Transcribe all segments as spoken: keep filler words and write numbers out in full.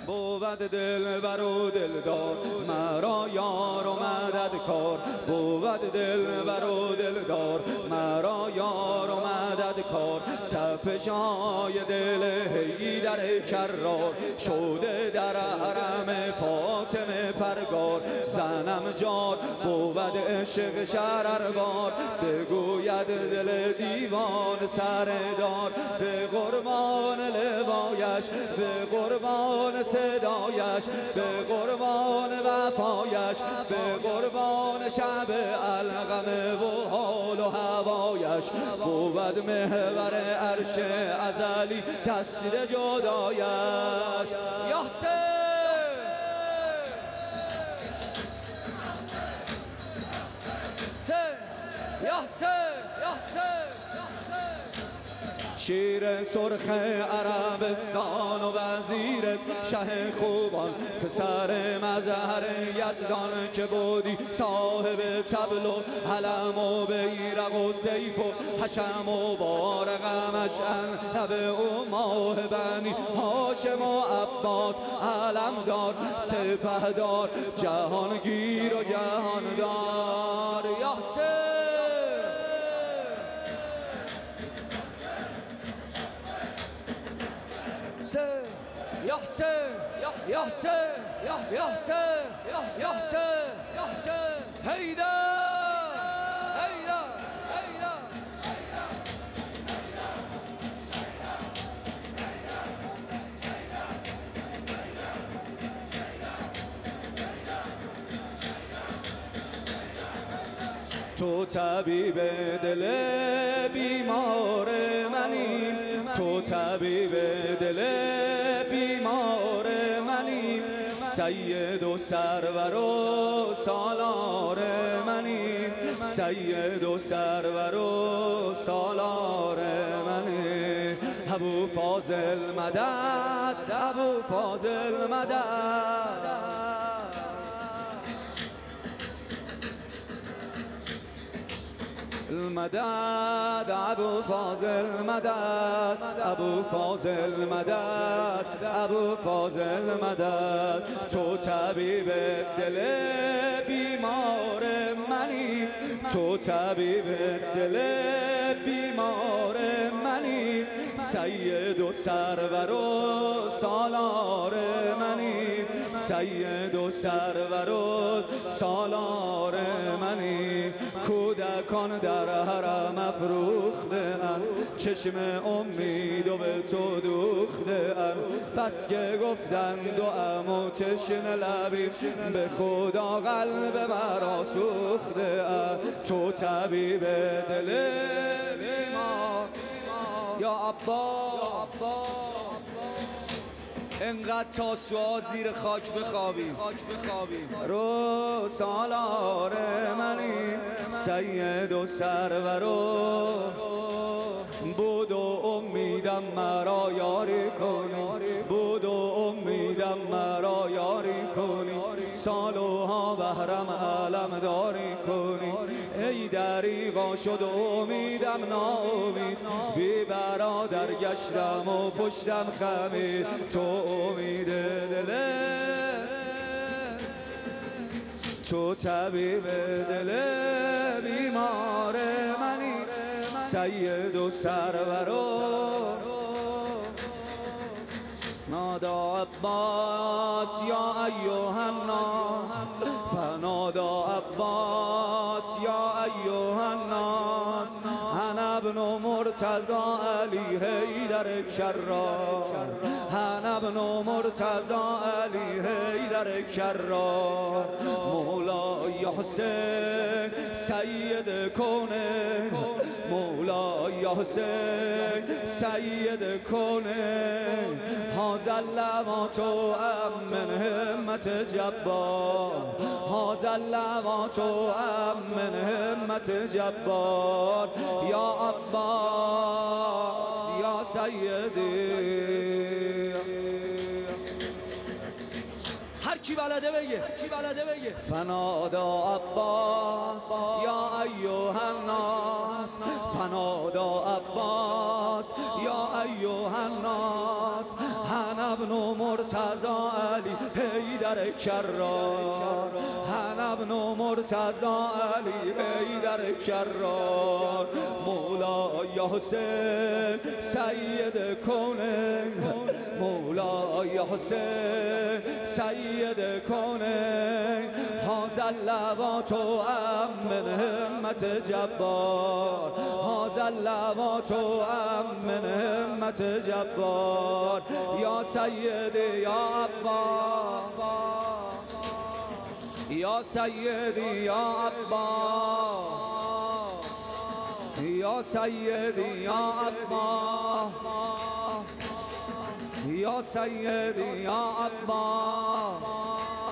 بود دل بر و دلدار، مرا یار و مددکار. بود دل بر و دلدار، مرا یار و مددکار. تپش‌های دل حیدر کرار، شده در حرم فاطمه پرگار. زنم جار بود عشق شرربار، بگوید دل دیوان سردار. به قربان لوایش، به قربان صدایش، به قربان وفایش، به قربان شب القمه و حال و هوایش. بود محور عرش ازلی تصویر جدایش. یا حسین یا حسین یا حسین شیر سرخ عربستان و وزیر شه خوبان، پسر مظهر یزدان که بودی صاحب طبل و علم و بیرق و سیف و حشم و بارقمش انتب و ماه بنی هاشم و عباس علمدار سپهدار جهانگیر و جهاندار. یا حسین یا حسین یا حسین یا حسین یا حسین یا حسین حیدر حیدر حیدر. تو طبیب دل بیمار منی، تو طبیب دل بیمار منی. سید و سرور و سالار منی، سید و سرور و سالار منی. ابو فاضل مدد، ابو فاضل مدد. المدد ابو فاضل مدد، ابو فاضل مدد، ابو فاضل مدد. تو طبیب دل بیمار منی، تو طبیب دل بیمار منی. سید و سرور و سالار منی، سید و سرور و سالار منی. کودکان در حرم افروخته ام، چشم امید و به تو دوخته ام. پس که گفتند و امو تشنه لبی، به خدا قلب مرا سوخته ام. تو طبیب دل بیمار یا عباس، انقدر تا سوا زیر خاک بخوابی رو سالار منی. سید و سرور و بود و امیدم مرا یاری کنی، بود و امیدم مرا یاری کنی. سالوها بهرم علم داری کنی. ای دریغا شد امیدم ناامید، بی برادر گشتم و پشتم خمید. تو امید دل، تو طبیب دل بیمار منی. سید و سرور و نادا عباس یا ایها الناس، فنادا عباس یا ایها الناس. انا ابن مرتضی علی حیدر کرار، انا ابن مرتضی علی حیدر کرار. مولای حسین سید کونه، مولای حسین سید کونه. هذا اللوات ام من همت جبار، هذا اللوات ام من همت جبار. یا عباس یا سیدی. هر کی بلده بگه کی بلده بگه فنادا عباس یا ایها الناس فنادا عباس یا ایها الناس هن ابن مرتضی علی حیدر کرار هن ابن مرتضی علی حیدر کرار مولای حسین سید کونین مولای حسین سید کونین هذا اللوات من همت جبار هذا اللوات من همت جبار یا سیدی یا عباس یا سیدی یا عباس یا سیدی یا عباس یا سیدی یا عباس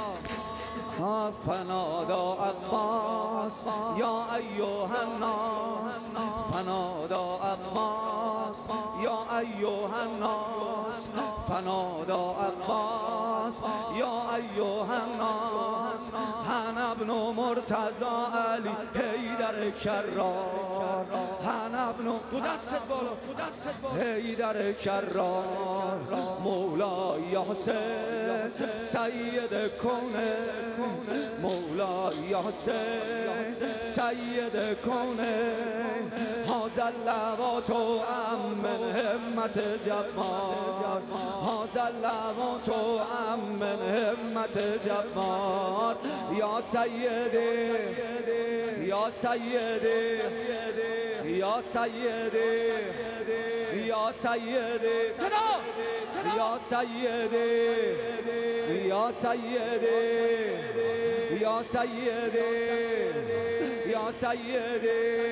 فنادا عباس یا ایها الناس فنادا عباس یا ایها الناس فنادا عباس یا ایها الناس هن ابن مرتضی علی حیدر کرار هن ابن دو دستت بالا دو دستت بالا حیدر کرار مولای حسین سید کونین مولای حسین سید کونین هذا اللوات من همت جبار هذا اللوات من همت جبار یا سیدی یا سیدی یا سیدی یا سیدی صدا یا سیدی یا سیدی یا سیدی یا سیدی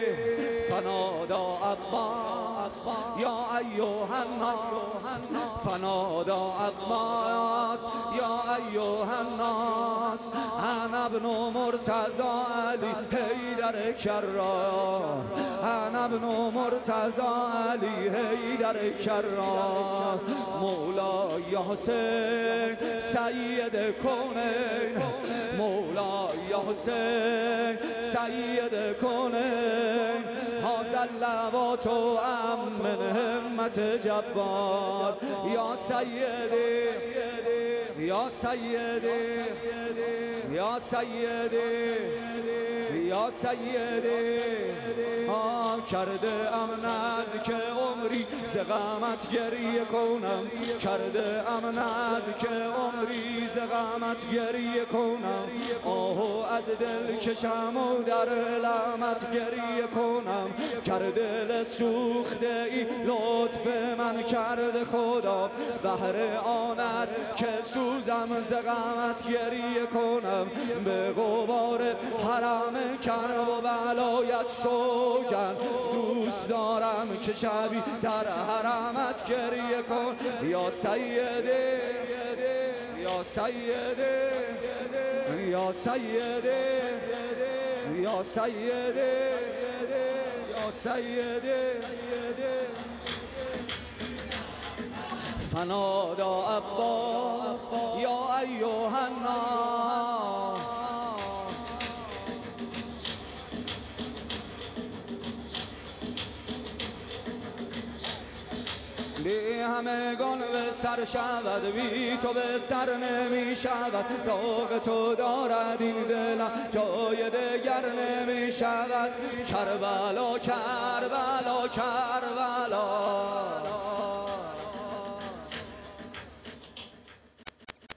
فنادا عباس یا ایها الناس فنادا عباس یا ایها الناس هن ابن مرتضی علی حیدر کرار هن ابن مرتضی علی حیدر کرار مولای حسین سید کونین مولای حسین سید کونین هذا اللوات من همت جبار یا سیدی یا سیدی یا سیدی یا سیدی ها کرده ام نزدیک عمری ز غمت گریه کنم کرده ام نزدیک عمری ز غمت گریه کنم آهو از دل کشم و در علمت گریه کنم کرده دل سوخته ای لطف من کرده خدا بهر آن است که سوزم ز غمت گریه کنم به غبار حرم کرب و بلایت سوگند دوست دارم که شبی در حرمت گریه کن یا سیدی یا سیدی یا سیدی یا سیدی یا سیدی فنادا عباس یا ایها الناس بی همگان به سر شود بی تو به سر نمی شود داغ تو دارد این دلم جای دگر نمی شود کربلا کربلا کربلا